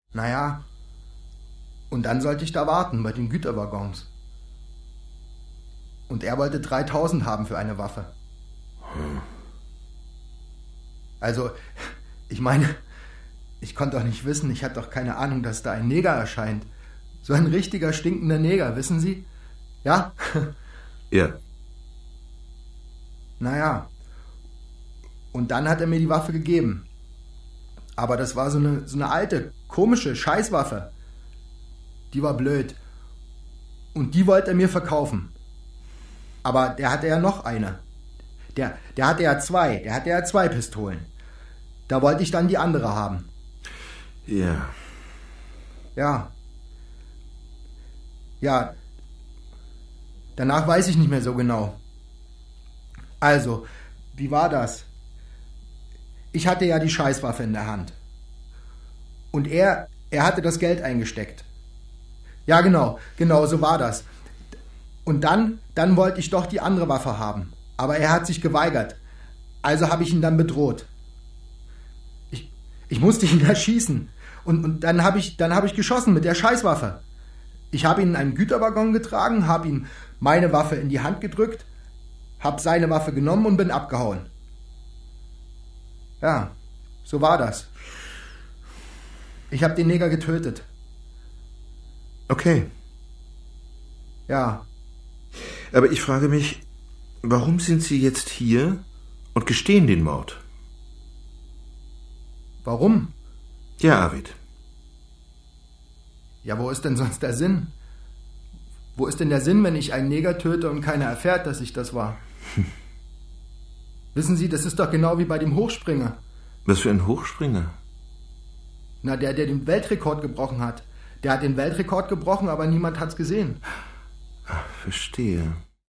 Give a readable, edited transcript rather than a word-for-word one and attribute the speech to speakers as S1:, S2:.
S1: Naja, und dann sollte ich da warten bei den Güterwaggons. Und er wollte 3.000 haben für eine Waffe. Also, ich meine, ich konnte doch nicht wissen, ich hatte doch keine Ahnung, dass da ein Neger erscheint. So ein richtiger stinkender Neger, wissen Sie? Ja?
S2: Ja.
S1: Naja. Und dann hat er mir die Waffe gegeben. Aber das war so eine alte, komische Scheißwaffe. Die war blöd. Und die wollte er mir verkaufen. Aber der hatte ja noch eine. Der hatte ja zwei. Der hatte ja 2 Pistolen. Da wollte ich dann die andere haben.
S2: Ja.
S1: Ja. Ja. Danach weiß ich nicht mehr so genau. Also, wie war das? Ich hatte ja die Scheißwaffe in der Hand. Und er hatte das Geld eingesteckt. Ja, genau, so war das. Und dann wollte ich doch die andere Waffe haben. Aber er hat sich geweigert. Also habe ich ihn dann bedroht. Ich musste ihn erschießen. Und dann habe ich geschossen mit der Scheißwaffe. Ich habe ihn in einen Güterwaggon getragen, habe ihm meine Waffe in die Hand gedrückt, habe seine Waffe genommen und bin abgehauen. Ja, so war das. Ich habe den Neger getötet.
S2: Okay.
S1: Ja.
S2: Aber ich frage mich, warum sind Sie jetzt hier und gestehen den Mord?
S1: Warum?
S2: Ja, Arvid.
S1: Ja, wo ist denn sonst der Sinn? Wo ist denn der Sinn, wenn ich einen Neger töte und keiner erfährt, dass ich das war? Wissen Sie, das ist doch genau wie bei dem Hochspringer.
S2: Was für ein Hochspringer?
S1: Na, der den Weltrekord gebrochen hat. Der hat den Weltrekord gebrochen, aber niemand hat's gesehen.
S2: Ach, verstehe.